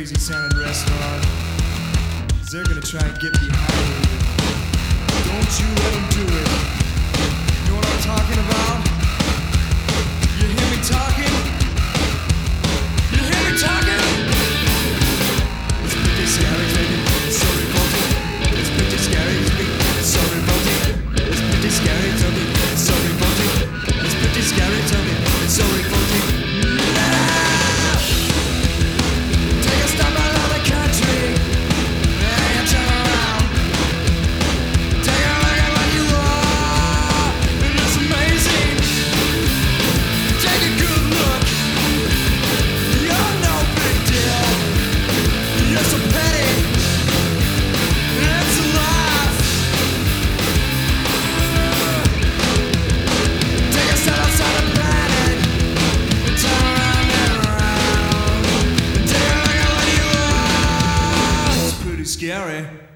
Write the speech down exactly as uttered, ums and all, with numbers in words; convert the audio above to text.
crazy sounding restaurant, 'cause they're gonna try and get behind you. Don't you let them do it. You know what I'm talking about? You hear me talking? You hear me talking? It's pretty scary, baby. It's so revolting. It's pretty scary, baby. It's so revolting. It's pretty scary, Toby. It's so revolting. It's pretty scary, Toby. It's so revolting. Take a stop out of the country. And you turn around. Take a look at what you are. And it's amazing. Take a good look. You're no big deal. You're so petty. It's alive. Take a step outside the planet. And turn around and around. And take a look at what you are. It's pretty scary.